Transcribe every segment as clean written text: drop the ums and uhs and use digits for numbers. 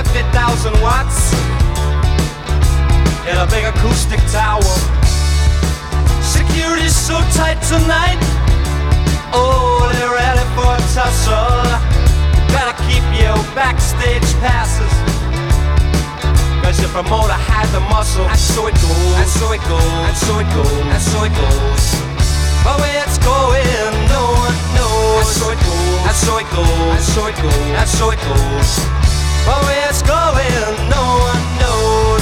50,000 watts in a big acoustic tower. Security's so tight tonight. Oh, they're ready for a tussle. Better keep your backstage passes, 'cause your promoter had the muscle. And so it goes, and so it goes, and so it goes, and so it goes. But where it's going, no one knows. And so it goes, and so it goes, and so it goes, and so it goes. But where it's going, no one knows.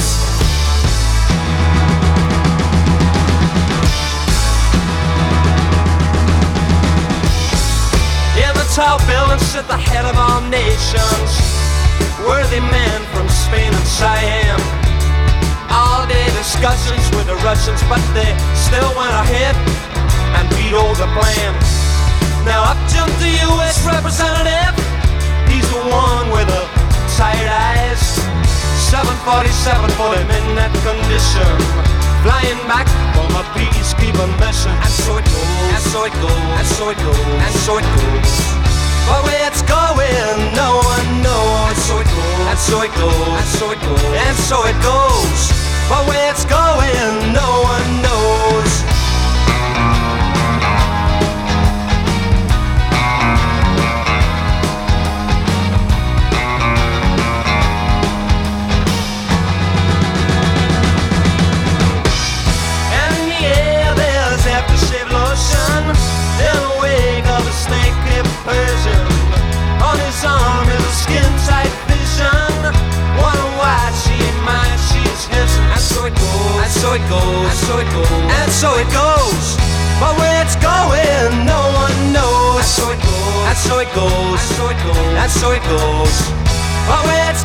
In the tall buildings sit the head of all nations, worthy men from Spain and Siam. All-day discussions with the Russians, but they still went ahead and vetoed the plan. Now up jumped the U.S. representative. He's the one with the tired eyes. 747 for him in that condition, flying back from a peacekeeping mission. And so it goes, and so it goes, and so it goes, and so it goes. But where it's going, no one knows. And so it goes, and so it goes, and so it goes, and so it goes. But where it's going, no one knows. And in the air there's aftershave lotion, in the wake of a snake-hipped Persian. On his arm is a skin-tight vision. Wonder why she ain't mine, she's his. And so it goes, and so it goes, and so it goes, and so it goes. But where it's going, no one knows. And so it goes, and so it goes, and so it goes, and so it goes. But where it's